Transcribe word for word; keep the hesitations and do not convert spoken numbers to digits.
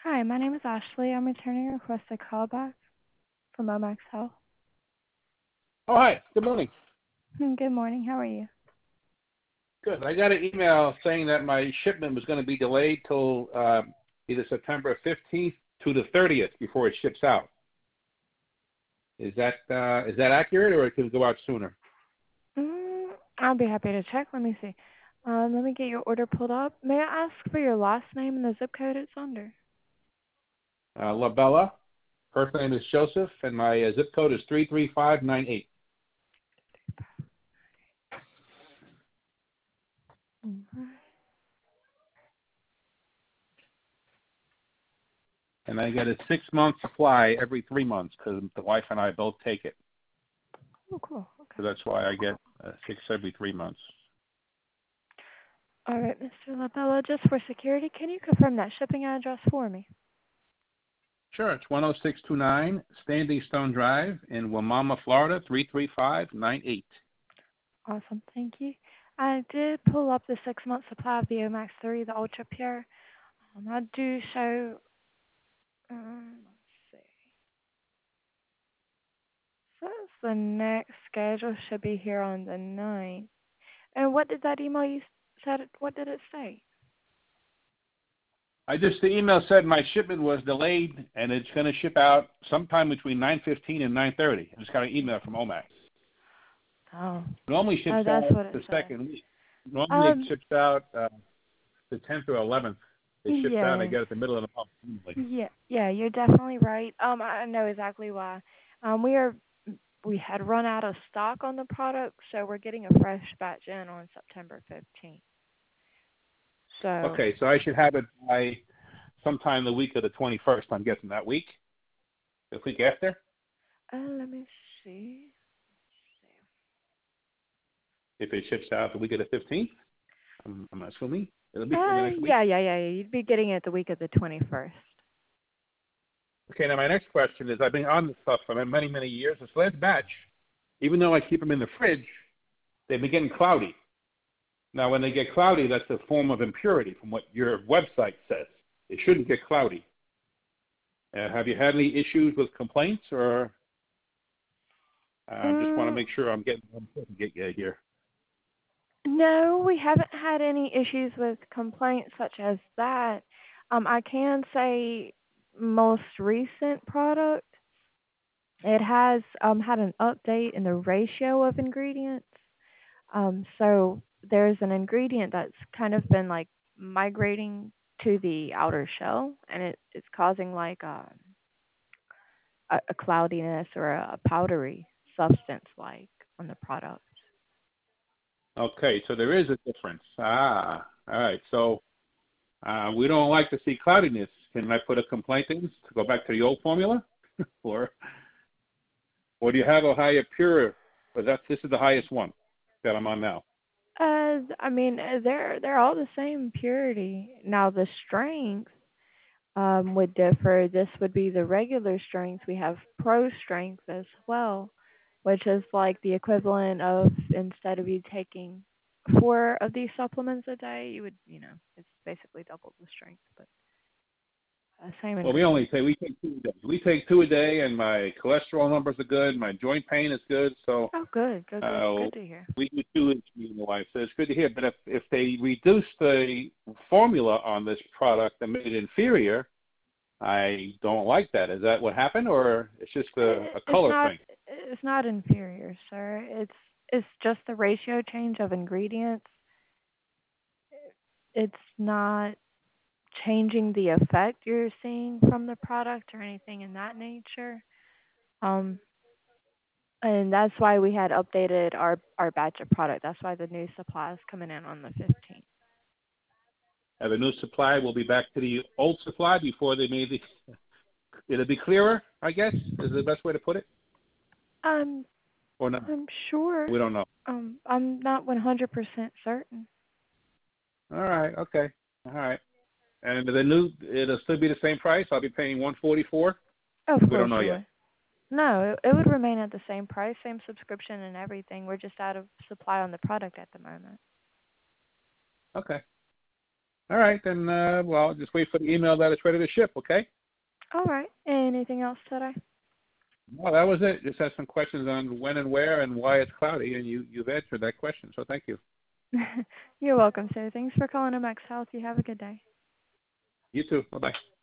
Hi, my name is Ashley. I'm returning a request to call back from Omax Health. Oh, hi. Good morning. Hmm, Good morning. How are you? Good. I got an email saying that my shipment was going to be delayed till uh, either September fifteenth to the thirtieth before it ships out. Is that uh, is that accurate, or it could go out sooner? Mm, I'll be happy to check. Let me see. Um, let me get your order pulled up. May I ask for your last name and the zip code it's under? Uh, La Bella. First name is Joseph, and my uh, zip code is three three five nine eight. Mhm. And I get a six-month supply every three months because the wife and I both take it. Oh, cool. So Okay. that's why I get uh, six every three months. All right, Mister LaBella, just for security, can you confirm that shipping address for me? Sure. It's one oh six two nine Standing Stone Drive in Wamama, Florida, three three five nine eight. Awesome. Thank you. I did pull up the six-month supply of the Omax three, the Ultra Pure. Um, I do show, um, let's see. Says the next schedule should be here on the ninth. And what did that email you said? It, what did it say? I just the email said my shipment was delayed and it's going to ship out sometime between nine fifteen and nine thirty. I just got an email from Omax. Oh, Normally ships oh, that's out what it the said. second week. Normally it Um, ships out uh, the tenth or eleventh. It ships out. I yeah, get it the middle of the month. Normally. yeah, yeah. You're definitely right. Um, I know exactly why. Um, we are we had run out of stock on the product, so we're getting a fresh batch in on September fifteenth. So, Okay, so I should have it by sometime the week of the twenty-first. I'm guessing that week, the week after. uh, let me see. If it ships out the week of the fifteenth, I'm, I'm assuming it'll be for the Uh, next week. yeah, yeah, yeah. yeah. You'd be getting it the week of the twenty-first. Okay, now my next question is: I've been on this stuff for many, many years. This last batch, even though I keep them in the fridge, they've been getting cloudy. Now, when they get cloudy, that's a form of impurity from what your website says. It shouldn't get cloudy. Uh, have you had any issues with complaints, or I uh, just want to Um, make sure I'm getting get you here? No, we haven't had any issues with complaints such as that. Um, I can say most recent product, it has um, had an update in the ratio of ingredients. Um, so there's an ingredient that's kind of been like migrating to the outer shell, and it, it's causing like a, a, a cloudiness or a powdery substance like on the product. Okay, so there is a difference. Ah, all right. So uh, we don't like to see cloudiness. Can I put a complaint in to go back to the old formula, or or do you have a higher pure? But that's this is the highest one that I'm on now. Uh, I mean, uh, they're they're all the same purity. Now the strength um would differ. This would be the regular strength. We have pro strength as well, which is like the equivalent of instead of you taking four of these supplements a day, you would, you know, it's basically double the strength, but uh, same Well, we only ingredient. take we take two a day. We take two a day, and my cholesterol numbers are good. My joint pain is good. So Oh, good, good, good, uh, good to hear. we do two each, me and the wife. So it's good to hear. But if if they reduce the formula on this product and made it inferior, I don't like that. Is that what happened, or it's just a, It, a it's color not thing? it's not inferior, sir. It's it's just the ratio change of ingredients. It's not changing the effect you're seeing from the product or anything in that nature. Um, and that's why we had updated our our batch of product. That's why the new supply is coming in on the fifteenth. Uh, the new supply will be back to the old supply before they made the. It'll be clearer, I guess, is the best way to put it, Um, or no? I'm sure. We don't know. Um, I'm not one hundred percent certain. All right. Okay. All right. And the new, it'll still be the same price. I'll be paying one forty four. Of We don't course know it yet. would. No, it, it would remain at the same price, same subscription and everything. We're just out of supply on the product at the moment. Okay. All right, then, uh, well, just wait for the email that it's ready to ship, okay? All right. Anything else today? Well, that was it. Just had some questions on when and where and why it's cloudy, and you, you've answered that question, so thank you. You're welcome, sir. Thanks for calling M X Health. You have a good day. You too. Bye-bye.